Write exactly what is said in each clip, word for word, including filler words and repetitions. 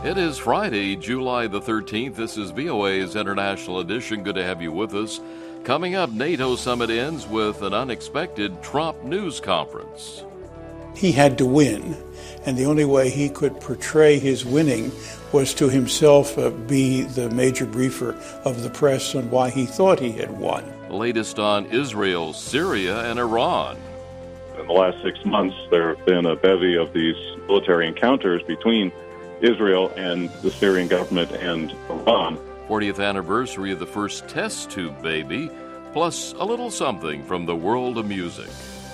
It is Friday, July the thirteenth. This is V O A's International Edition. Good to have you with us. Coming up, NATO summit ends with an unexpected Trump news conference. He had to win, and the only way he could portray his winning was to himself uh, be the major briefer of the press on why he thought he had won. The latest on Israel, Syria, and Iran. In the last six months, there have been a bevy of these military encounters between Israel and the Syrian government and Iran. fortieth anniversary of the first test tube baby, plus a little something from the world of music.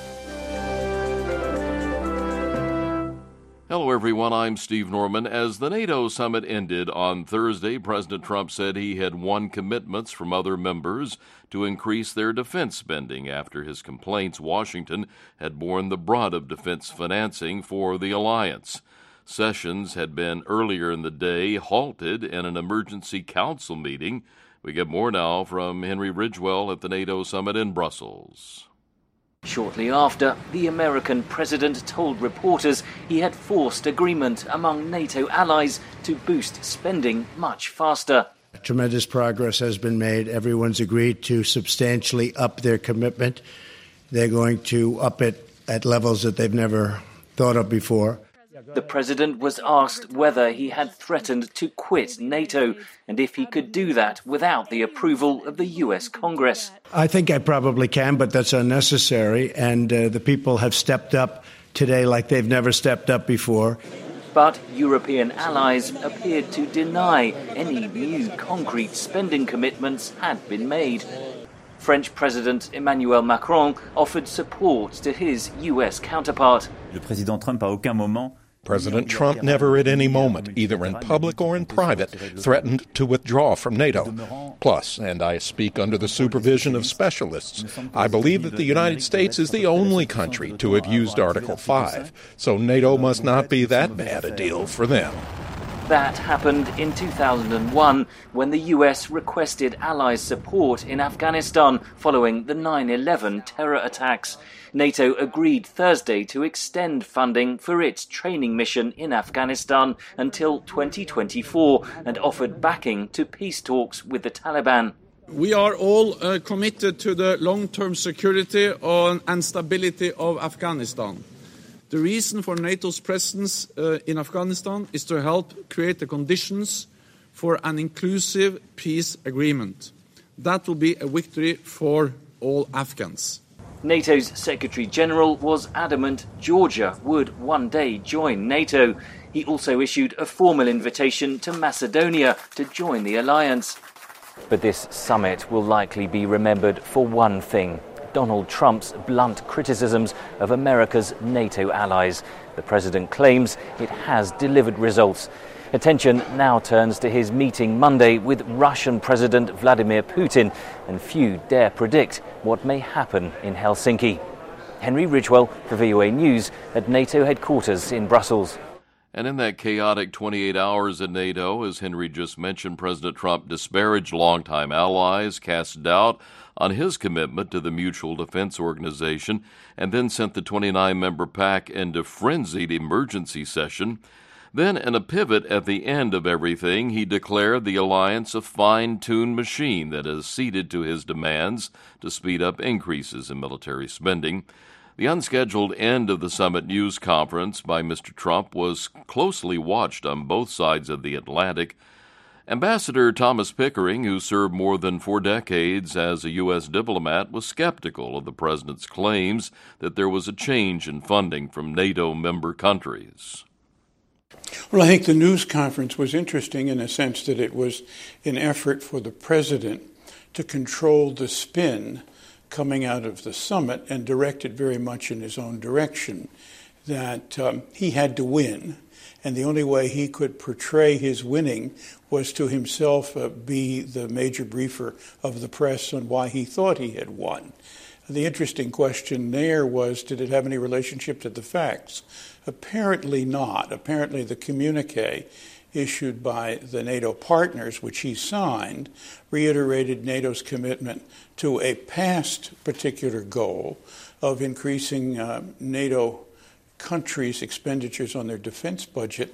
Hello, everyone. I'm Steve Norman. As the NATO summit ended on Thursday, President Trump said he had won commitments from other members to increase their defense spending after his complaints Washington had borne the brunt of defense financing for the alliance. Sessions had been earlier in the day halted in an emergency council meeting. We get more now from Henry Ridgwell at the NATO summit in Brussels. Shortly after, the American president told reporters he had forced agreement among NATO allies to boost spending much faster. Tremendous progress has been made. Everyone's agreed to substantially up their commitment. They're going to up it at levels that they've never thought of before. The president was asked whether he had threatened to quit NATO and if he could do that without the approval of the U S Congress. I think I probably can, but that's unnecessary, and uh, the people have stepped up today like they've never stepped up before. But European allies appeared to deny any new concrete spending commitments had been made. French President Emmanuel Macron offered support to his U S counterpart. Le président Trump à aucun moment President Trump never at any moment, either in public or in private, threatened to withdraw from NATO. Plus, and I speak under the supervision of specialists, I believe that the United States is the only country to have used Article five, so NATO must not be that bad a deal for them. That happened in two thousand one when the U S requested Allies' support in Afghanistan following the nine eleven terror attacks. NATO agreed Thursday to extend funding for its training mission in Afghanistan until twenty twenty-four and offered backing to peace talks with the Taliban. We are all uh, committed to the long-term security on, and stability of Afghanistan. The reason for NATO's presence uh, in Afghanistan is to help create the conditions for an inclusive peace agreement. That will be a victory for all Afghans. NATO's Secretary-General was adamant Georgia would one day join NATO. He also issued a formal invitation to Macedonia to join the alliance. But this summit will likely be remembered for one thing: Donald Trump's blunt criticisms of America's NATO allies. The president claims it has delivered results. Attention now turns to his meeting Monday with Russian President Vladimir Putin, and few dare predict what may happen in Helsinki. Henry Ridgwell for V O A News at NATO headquarters in Brussels. And in that chaotic twenty-eight hours at NATO, as Henry just mentioned, President Trump disparaged longtime allies, cast doubt on his commitment to the Mutual Defense Organization, and then sent the twenty-nine member pack into frenzied emergency session. Then, in a pivot at the end of everything, he declared the alliance a fine-tuned machine that has ceded to his demands to speed up increases in military spending. The unscheduled end of the summit news conference by Mister Trump was closely watched on both sides of the Atlantic. Ambassador Thomas Pickering, who served more than four decades as a U S diplomat, was skeptical of the president's claims that there was a change in funding from NATO member countries. Well, I think the news conference was interesting in a sense that it was an effort for the president to control the spin coming out of the summit and direct it very much in his own direction, that um, he had to win, and the only way he could portray his winning was to himself uh, be the major briefer of the press on why he thought he had won. The interesting question there was, did it have any relationship to the facts? Apparently not. Apparently the communique issued by the NATO partners, which he signed, reiterated NATO's commitment to a past particular goal of increasing uh, NATO countries' expenditures on their defense budget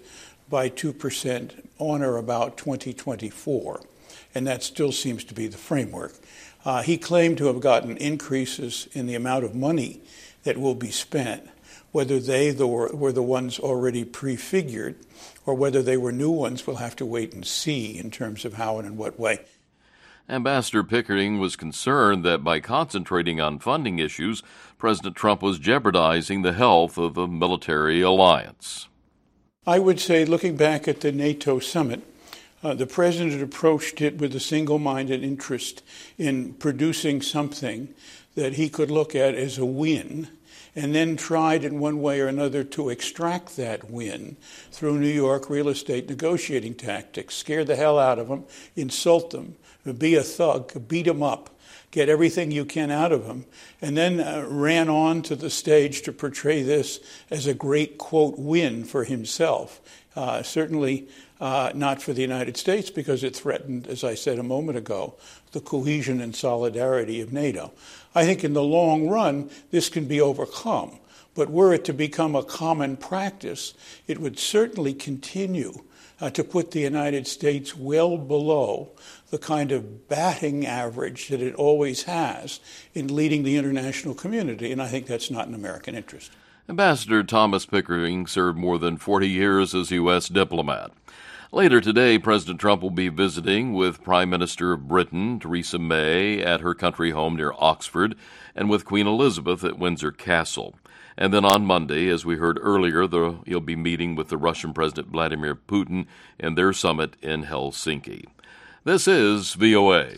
by two percent on or about twenty twenty-four. And that still seems to be the framework. Uh, he claimed to have gotten increases in the amount of money that will be spent, whether they the, were the ones already prefigured or whether they were new ones. We'll have to wait and see in terms of how and in what way. Ambassador Pickering was concerned that by concentrating on funding issues, President Trump was jeopardizing the health of the military alliance. I would say, looking back at the NATO summit, uh, the president approached it with a single-minded interest in producing something that he could look at as a win, and then tried in one way or another to extract that win through New York real estate negotiating tactics, scare the hell out of them, insult them, be a thug, beat them up, get everything you can out of them, and then uh, ran on to the stage to portray this as a great, quote, win for himself. Uh, certainly uh, not for the United States, because it threatened, as I said a moment ago, the cohesion and solidarity of NATO. I think in the long run, this can be overcome. But were it to become a common practice, it would certainly continue uh, to put the United States well below the kind of batting average that it always has in leading the international community, and I think that's not in American interest. Ambassador Thomas Pickering served more than forty years as U S diplomat. Later today, President Trump will be visiting with Prime Minister of Britain, Theresa May, at her country home near Oxford, and with Queen Elizabeth at Windsor Castle. And then on Monday, as we heard earlier, the, he'll be meeting with the Russian President Vladimir Putin in their summit in Helsinki. This is V O A.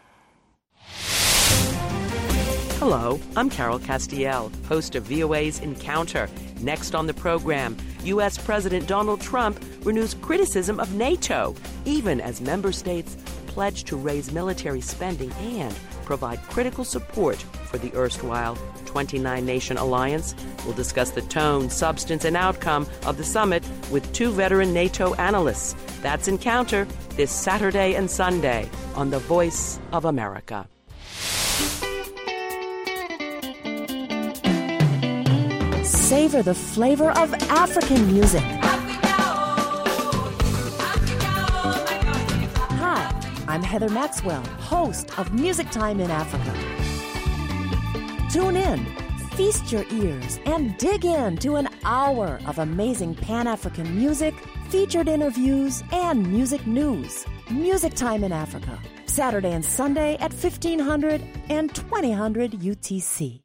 Hello, I'm Carol Castiel, host of V O A's Encounter. Next on the program, U S. President Donald Trump renews criticism of NATO, even as member states pledge to raise military spending and provide critical support for the erstwhile twenty-nine nation alliance. We'll discuss the tone, substance, and outcome of the summit with two veteran NATO analysts. That's Encounter this Saturday and Sunday on The Voice of America. Savor the flavor of African music. Hi, I'm Heather Maxwell, host of Music Time in Africa. Tune in, feast your ears, and dig into an hour of amazing Pan-African music, featured interviews, and music news. Music Time in Africa, Saturday and Sunday at fifteen hundred and twenty hundred U T C.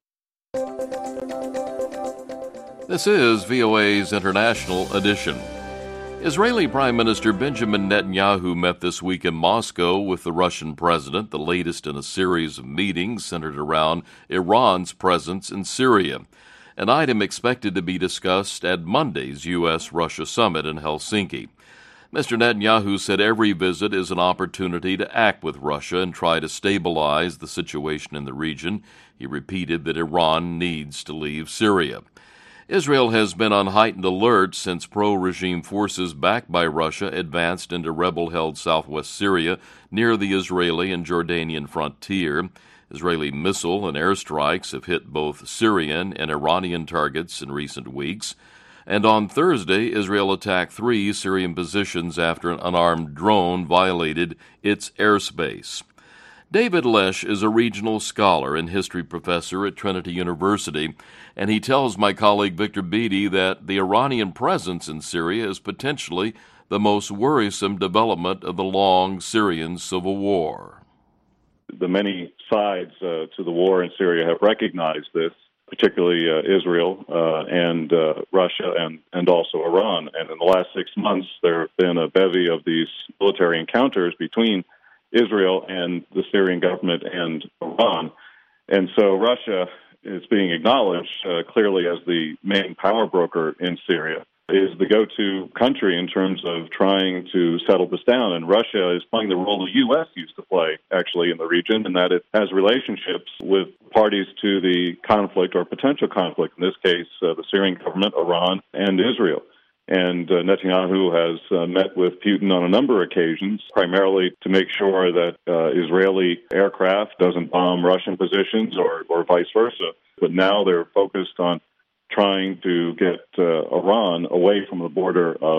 This is V O A's International Edition. Israeli Prime Minister Benjamin Netanyahu met this week in Moscow with the Russian president, the latest in a series of meetings centered around Iran's presence in Syria, an item expected to be discussed at Monday's U S Russia summit in Helsinki. Mister Netanyahu said every visit is an opportunity to act with Russia and try to stabilize the situation in the region. He repeated that Iran needs to leave Syria. Israel has been on heightened alert since pro-regime forces backed by Russia advanced into rebel-held southwest Syria near the Israeli and Jordanian frontier. Israeli missile and airstrikes have hit both Syrian and Iranian targets in recent weeks. And on Thursday, Israel attacked three Syrian positions after an unarmed drone violated its airspace. David Lesh is a regional scholar and history professor at Trinity University, and he tells my colleague Victor Beatty that the Iranian presence in Syria is potentially the most worrisome development of the long Syrian civil war. The many sides uh, to the war in Syria have recognized this, particularly uh, Israel uh, and uh, Russia and, and also Iran. And in the last six months, there have been a bevy of these military encounters between Israel and the Syrian government and Iran. And so Russia is being acknowledged uh, clearly as the main power broker in Syria, is the go-to country in terms of trying to settle this down. And Russia is playing the role the U S used to play, actually, in the region, in that it has relationships with parties to the conflict or potential conflict, in this case, uh, the Syrian government, Iran, and Israel. And uh, Netanyahu has uh, met with Putin on a number of occasions, primarily to make sure that uh, Israeli aircraft doesn't bomb Russian positions or, or vice versa. But now they're focused on trying to get uh, Iran away from the border of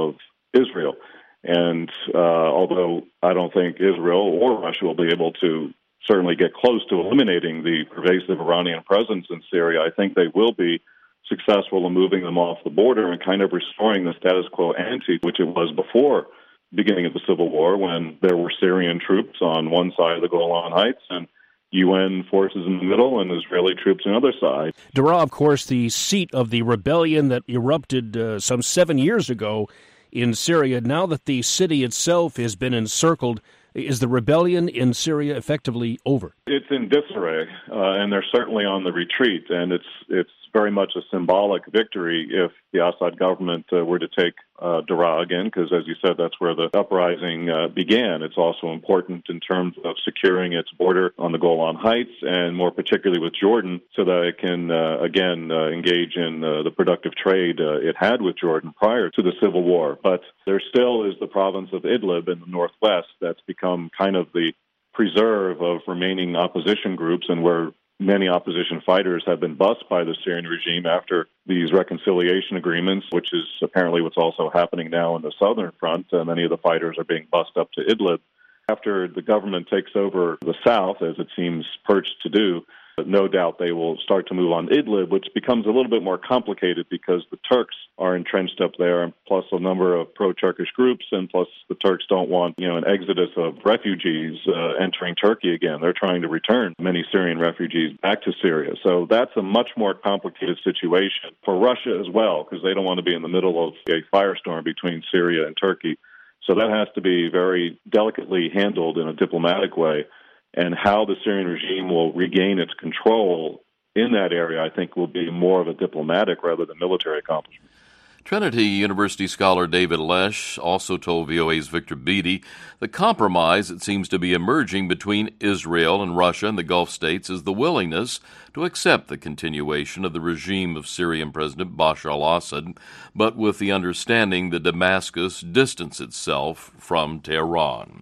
Israel. And uh, although I don't think Israel or Russia will be able to certainly get close to eliminating the pervasive Iranian presence in Syria, I think they will be successful in moving them off the border and kind of restoring the status quo ante, which it was before the beginning of the civil war, when there were Syrian troops on one side of the Golan Heights and U N forces in the middle and Israeli troops on the other side. Daraa, of course, the seat of the rebellion that erupted uh, some seven years ago in Syria. Now that the city itself has been encircled, is the rebellion in Syria effectively over? It's in disarray, uh, and they're certainly on the retreat, and it's it's very much a symbolic victory if the Assad government uh, were to take uh, Daraa again, because, as you said, that's where the uprising uh, began. It's also important in terms of securing its border on the Golan Heights, and more particularly with Jordan, so that it can, uh, again, uh, engage in uh, the productive trade uh, it had with Jordan prior to the civil war. But there still is the province of Idlib in the northwest that's become kind of the preserve of remaining opposition groups, and where many opposition fighters have been bussed by the Syrian regime after these reconciliation agreements, which is apparently what's also happening now in the southern front. Uh, many of the fighters are being bussed up to Idlib. After the government takes over the south, as it seems perched to do, no doubt they will start to move on Idlib, which becomes a little bit more complicated because the Turks are entrenched up there, plus a number of pro-Turkish groups, and plus the Turks don't want, you know, an exodus of refugees uh, entering Turkey again. They're trying to return many Syrian refugees back to Syria. So that's a much more complicated situation for Russia as well, because they don't want to be in the middle of a firestorm between Syria and Turkey. So that has to be very delicately handled in a diplomatic way. And how the Syrian regime will regain its control in that area, I think, will be more of a diplomatic rather than military accomplishment. Trinity University scholar David Lesh also told V O A's Victor Beattie the compromise that seems to be emerging between Israel and Russia and the Gulf states is the willingness to accept the continuation of the regime of Syrian President Bashar al-Assad, but with the understanding that Damascus distance itself from Tehran.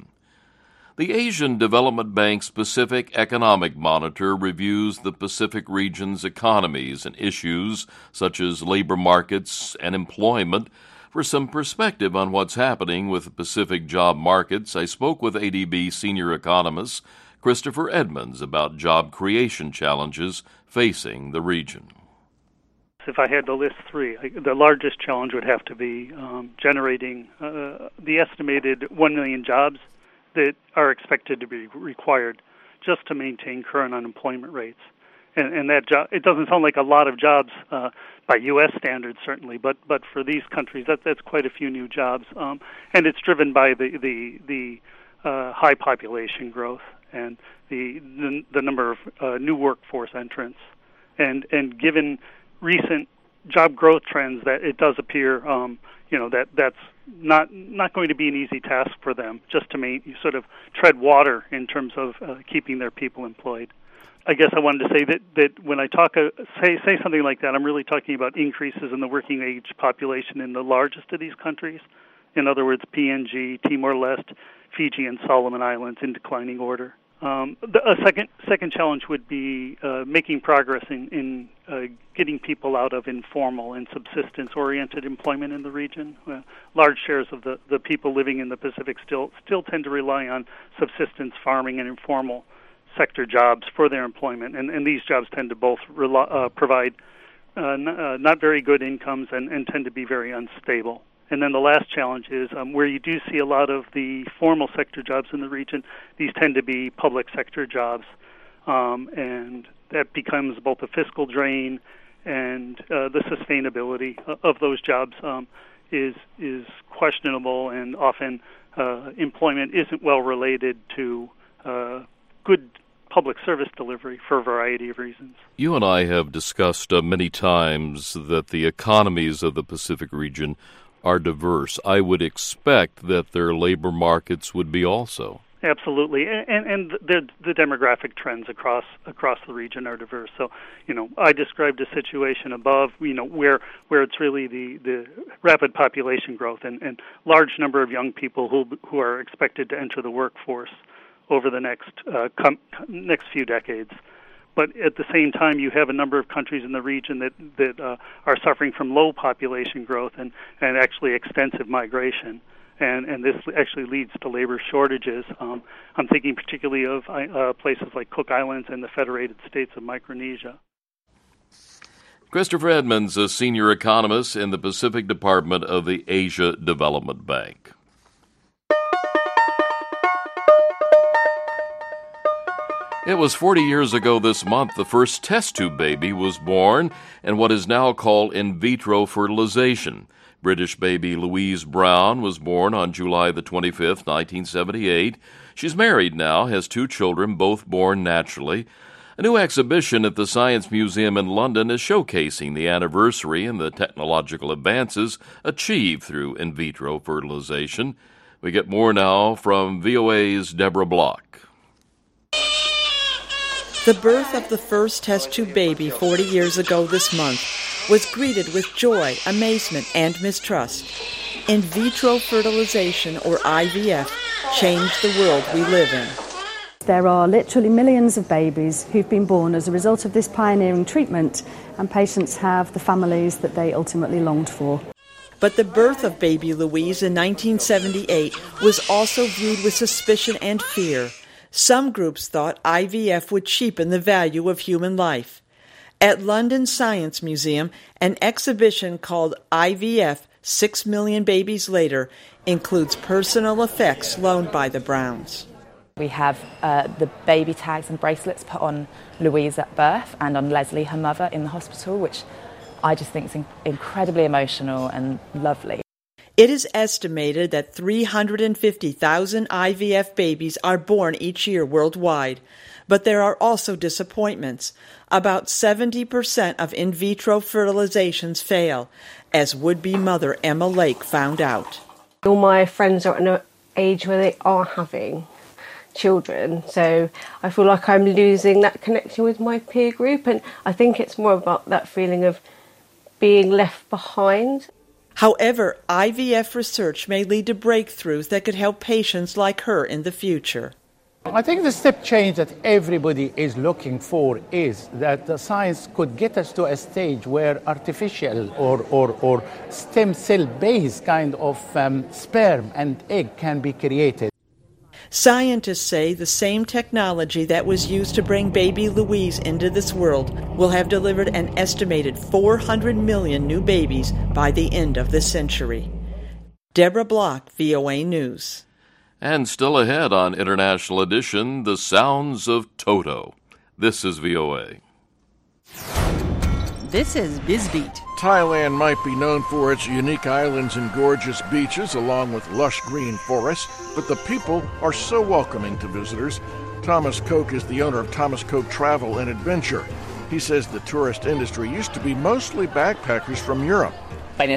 The Asian Development Bank's Pacific Economic Monitor reviews the Pacific region's economies and issues such as labor markets and employment. For some perspective on what's happening with the Pacific job markets, I spoke with A D B senior economist Christopher Edmonds about job creation challenges facing the region. If I had to list three, the largest challenge would have to be um, generating uh, the estimated one million jobs that are expected to be required just to maintain current unemployment rates. And, and that job, it doesn't sound like a lot of jobs uh, by U S standards, certainly, but but for these countries, that that's quite a few new jobs. Um, and it's driven by the the, the uh, high population growth and the the, the number of uh, new workforce entrants. And and given recent job growth trends, that it does appear, um, you know, that that's not not going to be an easy task for them just to make, sort of tread water in terms of uh, keeping their people employed. I guess I wanted to say that, that when I talk uh, say say something like that, I'm really talking about increases in the working age population in the largest of these countries. In other words, P N G, Timor-Leste, Fiji, and Solomon Islands in declining order. Um, the, a second second challenge would be uh, making progress in, in uh, getting people out of informal and subsistence-oriented employment in the region. Uh, large shares of the, the people living in the Pacific still still tend to rely on subsistence farming and informal sector jobs for their employment, and, and these jobs tend to both rely, uh, provide uh, n- uh, not very good incomes and, and tend to be very unstable. And then the last challenge is um, where you do see a lot of the formal sector jobs in the region, these tend to be public sector jobs, um, and that becomes both a fiscal drain and uh, the sustainability of those jobs um, is is questionable, and often uh, employment isn't well related to uh, good public service delivery for a variety of reasons. You and I have discussed uh, many times that the economies of the Pacific region are diverse. I would expect that their labor markets would be also. Absolutely, and and the the demographic trends across across the region are diverse. So, you know, I described a situation above, you know, where where it's really the, the rapid population growth and, and large number of young people who who are expected to enter the workforce over the next uh, com- next few decades. But at the same time, you have a number of countries in the region that, that uh, are suffering from low population growth and, and actually extensive migration. And, and this actually leads to labor shortages. Um, I'm thinking particularly of uh, places like Cook Islands and the Federated States of Micronesia. Christopher Edmonds, a senior economist in the Pacific Department of the Asia Development Bank. It was forty years ago this month the first test tube baby was born in what is now called in vitro fertilization. British baby Louise Brown was born on July the twenty-fifth, nineteen seventy-eight. She's married now, has two children, both born naturally. A new exhibition at the Science Museum in London is showcasing the anniversary and the technological advances achieved through in vitro fertilization. We get more now from V O A's Deborah Block. The birth of the first test tube baby forty years ago this month was greeted with joy, amazement, and mistrust. In vitro fertilization, or I V F, changed the world we live in. There are literally millions of babies who've been born as a result of this pioneering treatment, and patients have the families that they ultimately longed for. But the birth of baby Louise in nineteen seventy-eight was also viewed with suspicion and fear. Some groups thought I V F would cheapen the value of human life. At London Science Museum, an exhibition called I V F, Six Million Babies Later, includes personal effects loaned by the Browns. We have uh, the baby tags and bracelets put on Louise at birth and on Leslie, her mother, in the hospital, which I just think is in- incredibly emotional and lovely. It is estimated that three hundred fifty thousand I V F babies are born each year worldwide. But there are also disappointments. About seventy percent of in vitro fertilizations fail, as would-be mother Emma Lake found out. All my friends are at an age where they are having children, so I feel like I'm losing that connection with my peer group, and I think it's more about that feeling of being left behind. However, I V F research may lead to breakthroughs that could help patients like her in the future. I think the step change that everybody is looking for is that the science could get us to a stage where artificial or, or, or stem cell-based kind of um, sperm and egg can be created. Scientists say the same technology that was used to bring baby Louise into this world will have delivered an estimated four hundred million new babies by the end of the century. Deborah Block, V O A News. And still ahead on International Edition, the sounds of Toto. This is V O A. This is BizBeat. Thailand might be known for its unique islands and gorgeous beaches, along with lush green forests, but the people are so welcoming to visitors. Thomas Koch is the owner of Thomas Koch Travel and Adventure. He says the tourist industry used to be mostly backpackers from Europe. But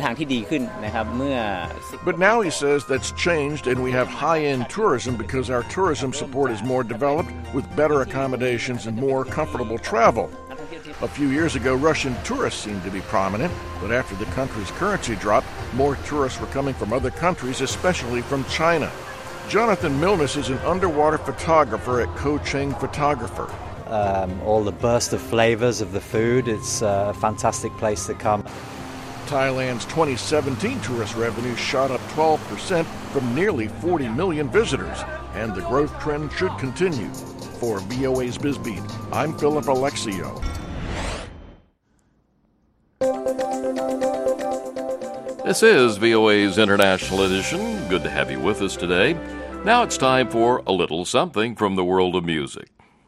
now he says that's changed, and we have high-end tourism because our tourism support is more developed with better accommodations and more comfortable travel. A few years ago, Russian tourists seemed to be prominent, but after the country's currency dropped, more tourists were coming from other countries, especially from China. Jonathan Milnes is an underwater photographer at Ko Cheng Photographer. Um, all the burst of flavors of the food, it's a fantastic place to come. Thailand's twenty seventeen tourist revenue shot up twelve percent from nearly forty million visitors, and the growth trend should continue. For V O A's BizBeat, I'm Philip Alexio. This is V O A's International Edition. Good to have you with us today. Now it's time for a little something from the world of music.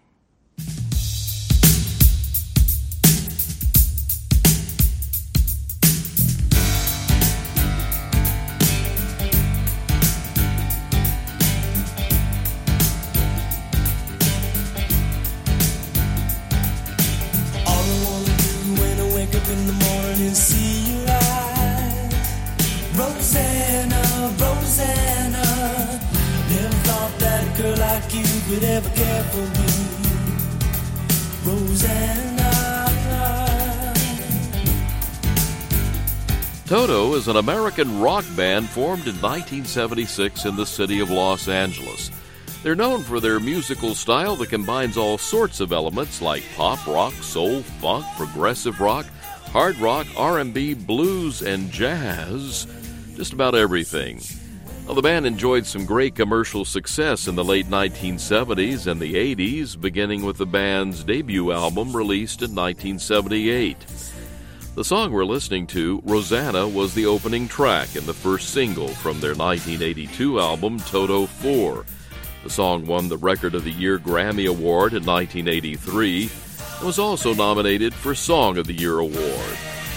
Toto is an American rock band formed in nineteen seventy-six in the city of Los Angeles. They're known for their musical style that combines all sorts of elements like pop, rock, soul, funk, progressive rock, hard rock, R and B, blues, and jazz. Just about everything. Well, the band enjoyed some great commercial success in the late nineteen seventies and the eighties, beginning with the band's debut album released in nineteen seventy-eight. The song we're listening to, Rosanna, was the opening track and the first single from their nineteen eighty-two album, Toto four. The song won the Record of the Year Grammy Award in nineteen eighty-three and was also nominated for Song of the Year Award.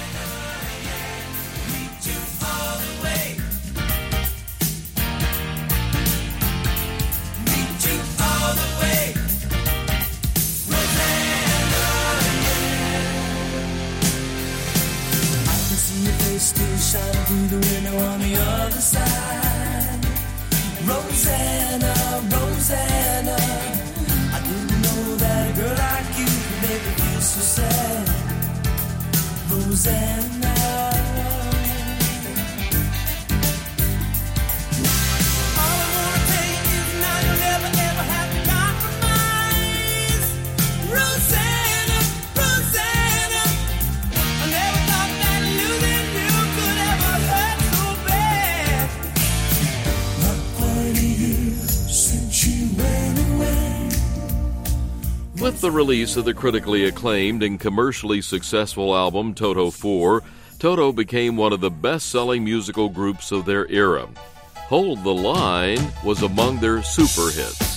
Still shining through the window on the other side. Rosanna, Rosanna, I didn't know that a girl like you could make me feel so sad. Rosanna, all I wanna tell you is now you'll never ever have to compromise. Rosanna, Rosanna, I never thought that losing you could ever hurt so bad. Not quite a year since you went away. With the release of the critically acclaimed and commercially successful album Toto four, Toto became one of the best-selling musical groups of their era. Hold the Line was among their super hits.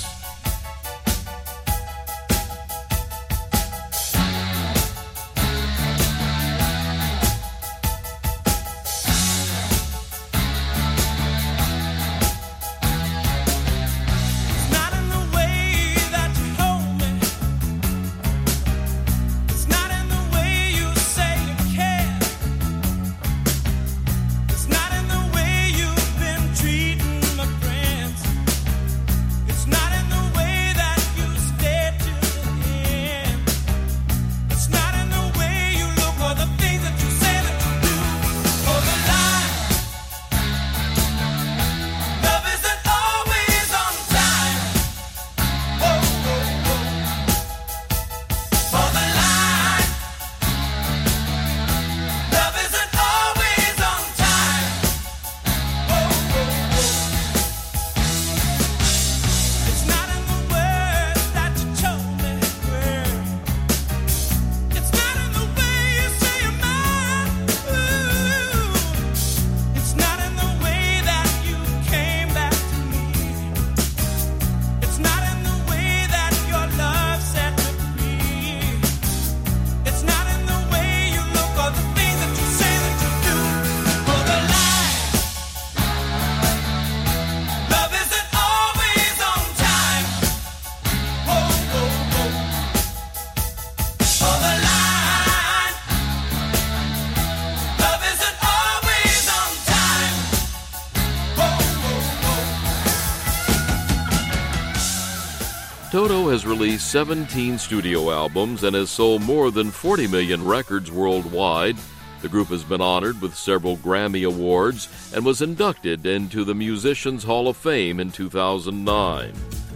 Toto has released seventeen studio albums and has sold more than forty million records worldwide. The group has been honored with several Grammy Awards and was inducted into the Musicians Hall of Fame in two thousand nine.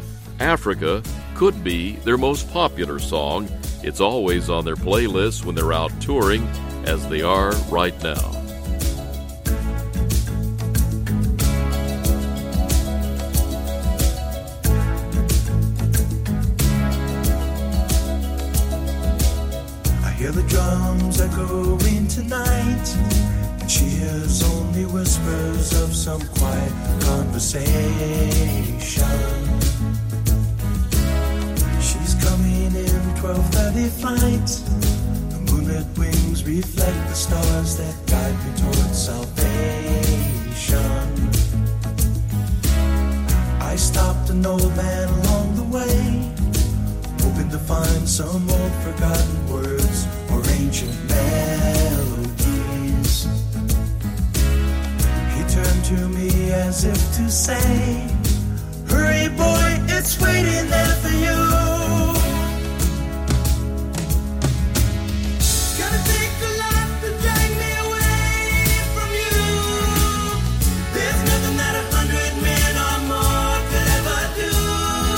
Africa could be their most popular song. It's always on their playlist when they're out touring, as they are right now. Hear the drums echoing tonight, and she hears only whispers of some quiet conversation. She's coming in twelve thirty flight. The moonlit wings reflect the stars that guide me towards salvation. I stopped an old man along the way, hoping to find some old forgotten words or ancient melodies. He turned to me as if to say, hurry boy, it's waiting there for you. It's gonna take a lot to drag me away from you. There's nothing that a hundred men or more could ever do.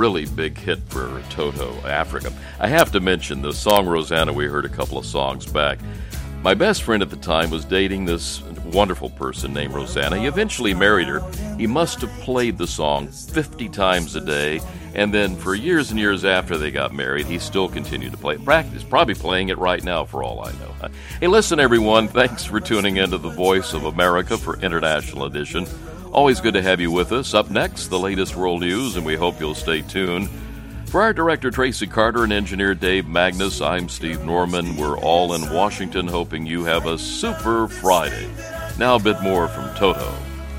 really big hit for Toto, Africa. I have to mention the song Rosanna, we heard a couple of songs back. My best friend at the time was dating this wonderful person named Rosanna. He eventually married her. He must have played the song fifty times a day, and then for years and years after they got married, he still continued to play it. Practice, probably playing it right now for all I know. Hey, listen, everyone, thanks for tuning in to the Voice of America for International Edition. Always good to have you with us. Up next, the latest world news, and we hope you'll stay tuned. For our director, Tracy Carter, and engineer Dave Magnus, I'm Steve Norman. We're all in Washington, hoping you have a super Friday. Now a bit more from Toto.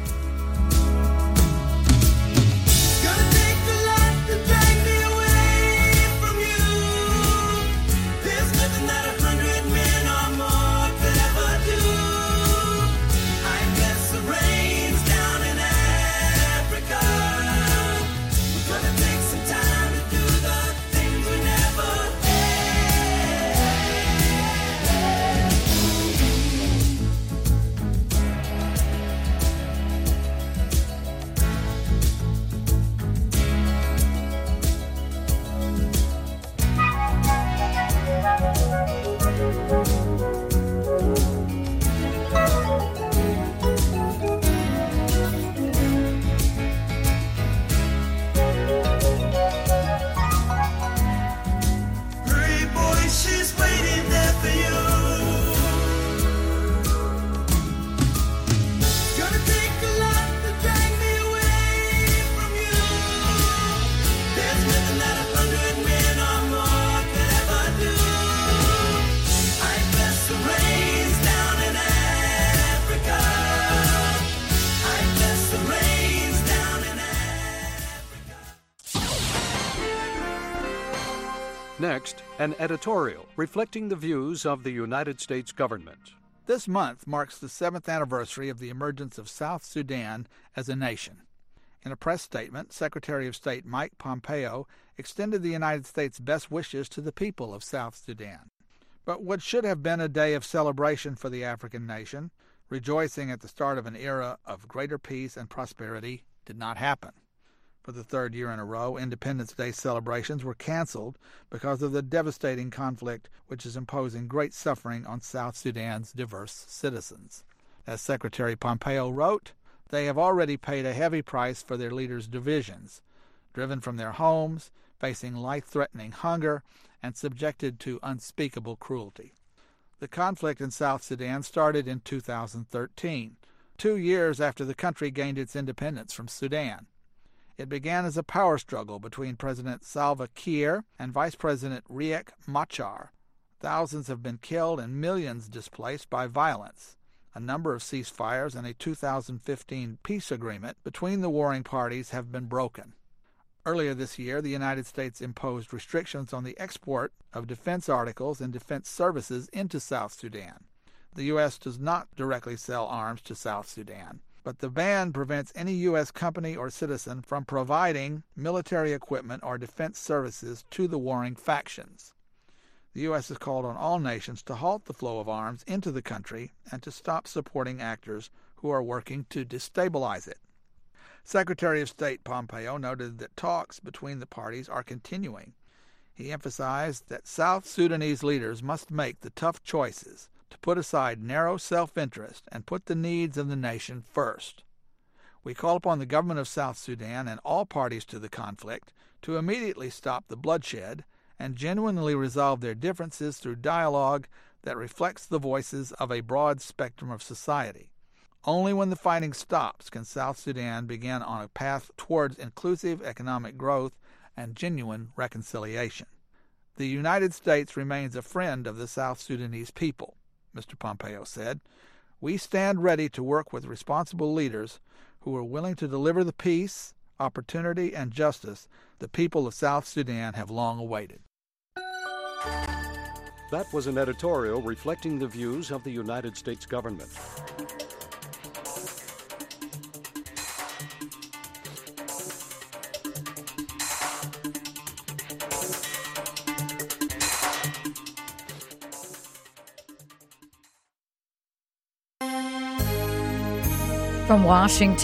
Next, an editorial reflecting the views of the United States government. This month marks the seventh anniversary of the emergence of South Sudan as a nation. In a press statement, Secretary of State Mike Pompeo extended the United States' best wishes to the people of South Sudan. But what should have been a day of celebration for the African nation, rejoicing at the start of an era of greater peace and prosperity, did not happen. For the third year in a row, Independence Day celebrations were canceled because of the devastating conflict which is imposing great suffering on South Sudan's diverse citizens. As Secretary Pompeo wrote, they have already paid a heavy price for their leaders' divisions, driven from their homes, facing life-threatening hunger, and subjected to unspeakable cruelty. The conflict in South Sudan started in two thousand thirteen, two years after the country gained its independence from Sudan. It began as a power struggle between President Salva Kiir and Vice President Riek Machar. Thousands have been killed and millions displaced by violence. A number of ceasefires and a two thousand fifteen peace agreement between the warring parties have been broken. Earlier this year, the United States imposed restrictions on the export of defense articles and defense services into South Sudan. The U S does not directly sell arms to South Sudan, but the ban prevents any U S company or citizen from providing military equipment or defense services to the warring factions. The U S has called on all nations to halt the flow of arms into the country and to stop supporting actors who are working to destabilize it. Secretary of State Pompeo noted that talks between the parties are continuing. He emphasized that South Sudanese leaders must make the tough choices to put aside narrow self-interest and put the needs of the nation first. We call upon the government of South Sudan and all parties to the conflict to immediately stop the bloodshed and genuinely resolve their differences through dialogue that reflects the voices of a broad spectrum of society. Only when the fighting stops can South Sudan begin on a path towards inclusive economic growth and genuine reconciliation. The United States remains a friend of the South Sudanese people, Mister Pompeo said. We stand ready to work with responsible leaders who are willing to deliver the peace, opportunity, and justice the people of South Sudan have long awaited. That was an editorial reflecting the views of the United States government. From Washington.